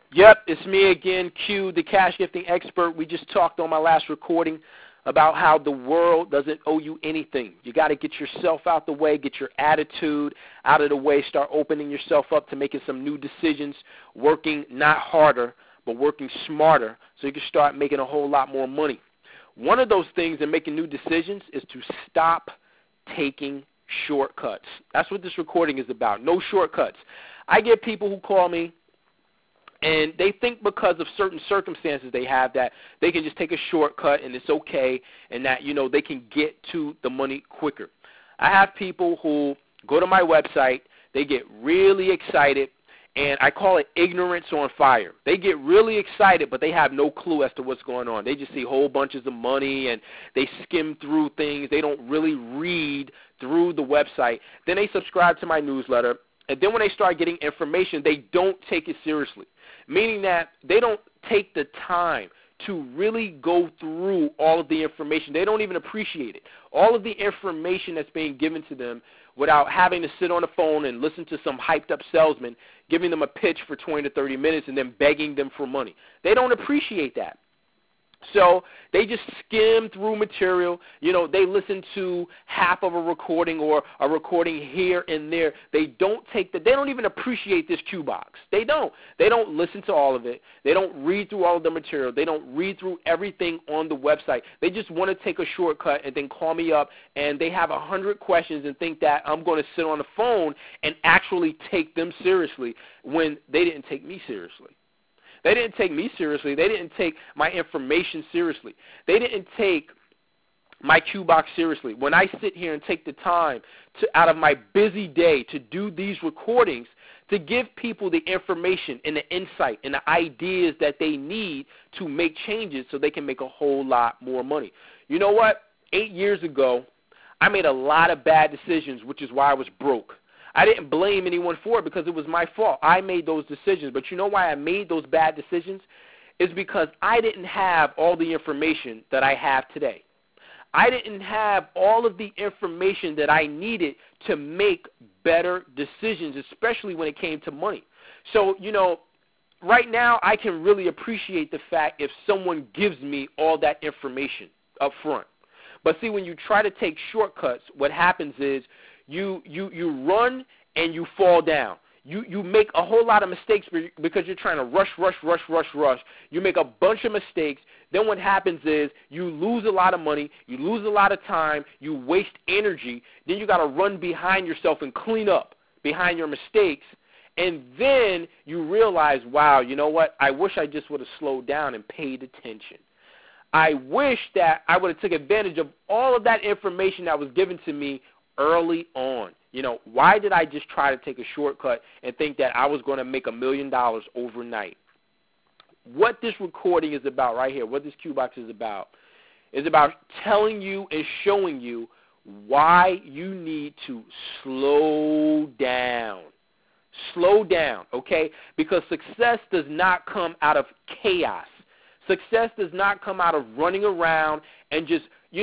Yep, it's me again, Q, the cash gifting expert. We just talked on my last recording about how the world doesn't owe you anything. You got to get yourself out the way, get your attitude out of the way, start opening yourself up to making some new decisions, working not harder, but working smarter so you can start making a whole lot more money. One of those things in making new decisions is to stop taking shortcuts. That's what this recording is about, no shortcuts. I get people who call me, and they think because of certain circumstances they have that they can just take a shortcut and it's okay and that, they can get to the money quicker. I have people who go to my website, they get really excited, and I call it ignorance on fire. They get really excited, but they have no clue as to what's going on. They just see whole bunches of money, and they skim through things. They don't really read through the website. Then they subscribe to my newsletter, and then when they start getting information, they don't take it seriously, meaning that they don't take the time to really go through all of the information. They don't even appreciate it. All of the information that's being given to them without having to sit on the phone and listen to some hyped-up salesman giving them a pitch for 20 to 30 minutes and then begging them for money. They don't appreciate that. So they just skim through material. They listen to half of a recording or a recording here and there. They don't even appreciate this cue box. They don't. They don't listen to all of it. They don't read through all of the material. They don't read through everything on the website. They just want to take a shortcut and then call me up, and they have 100 questions and think that I'm going to sit on the phone and actually take them seriously when they didn't take me seriously. They didn't take me seriously. They didn't take my information seriously. They didn't take my cue box seriously. When I sit here and take the time out of my busy day to do these recordings, to give people the information and the insight and the ideas that they need to make changes so they can make a whole lot more money. You know what? 8 years ago, I made a lot of bad decisions, which is why I was broke. I didn't blame anyone for it because it was my fault. I made those decisions. But you know why I made those bad decisions? It's because I didn't have all the information that I have today. I didn't have all of the information that I needed to make better decisions, especially when it came to money. So, right now I can really appreciate the fact if someone gives me all that information up front. But see, when you try to take shortcuts, what happens is you run and you fall down. You make a whole lot of mistakes because you're trying to rush. You make a bunch of mistakes. Then what happens is you lose a lot of money, you lose a lot of time, you waste energy. Then you got to run behind yourself and clean up behind your mistakes. And then you realize, wow, you know what? I wish I just would have slowed down and paid attention. I wish that I would have took advantage of all of that information that was given to me early on. Why did I just try to take a shortcut and think that I was going to make $1 million overnight? What this recording is about right here, what this cue box is about telling you and showing you why you need to slow down. Slow down, okay? Because success does not come out of chaos. Success does not come out of running around and just,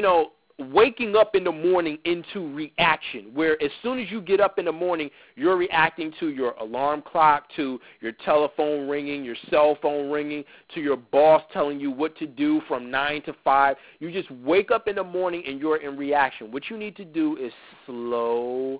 waking up in the morning into reaction, where as soon as you get up in the morning, you're reacting to your alarm clock, to your telephone ringing, your cell phone ringing, to your boss telling you what to do from 9 to 5. You just wake up in the morning and you're in reaction. What you need to do is slow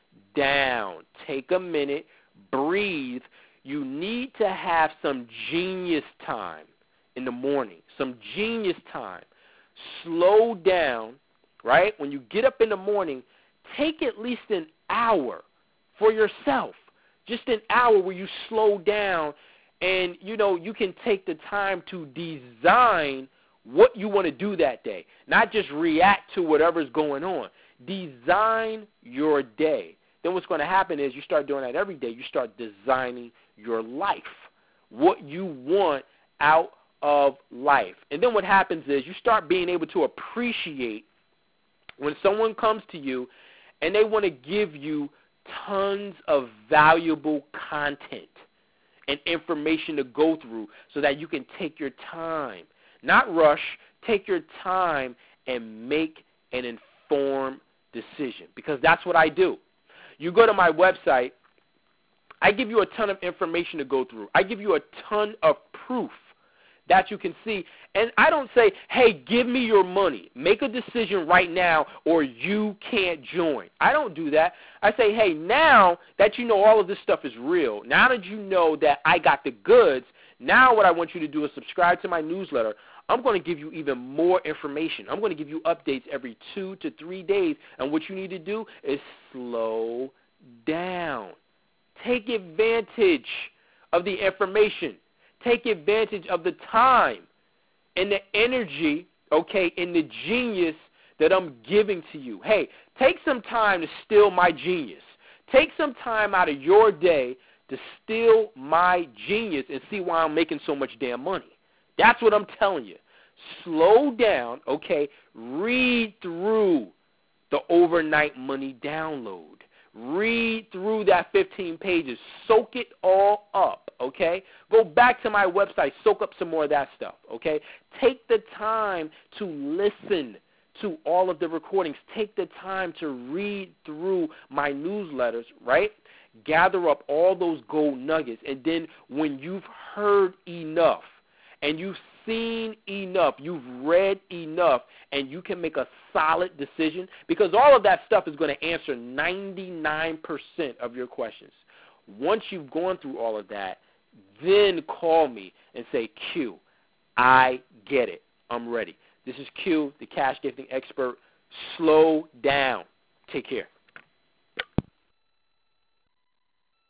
down. Take a minute, breathe. You need to have some genius time in the morning, some genius time. Slow down, right? When you get up in the morning, take at least an hour for yourself, just an hour where you slow down and, you can take the time to design what you want to do that day, not just react to whatever's going on. Design your day. Then what's going to happen is you start doing that every day. You start designing your life, what you want out of life. And then what happens is you start being able to appreciate when someone comes to you and they want to give you tons of valuable content and information to go through so that you can take your time, not rush, take your time and make an informed decision, because that's what I do. You go to my website, I give you a ton of information to go through. I give you a ton of proof that you can see. And I don't say, hey, give me your money. Make a decision right now or you can't join. I don't do that. I say, hey, now that you know all of this stuff is real, now that you know that I got the goods, now what I want you to do is subscribe to my newsletter. I'm going to give you even more information. I'm going to give you updates every 2 to 3 days. And what you need to do is slow down. Take advantage of the information. Take advantage of the time and the energy, okay, and the genius that I'm giving to you. Hey, take some time to steal my genius. Take some time out of your day to steal my genius and see why I'm making so much damn money. That's what I'm telling you. Slow down, okay? Read through the Overnight Money Download. Read through that 15 pages. Soak it all up, okay? Go back to my website. Soak up some more of that stuff, okay? Take the time to listen to all of the recordings. Take the time to read through my newsletters, right? Gather up all those gold nuggets. And then when you've heard enough and you've seen enough, you've read enough, and you can make a solid decision, because all of that stuff is going to answer 99% of your questions. Once you've gone through all of that, then call me and say, Q, I get it. I'm ready. This is Q, the cash gifting expert. Slow down. Take care.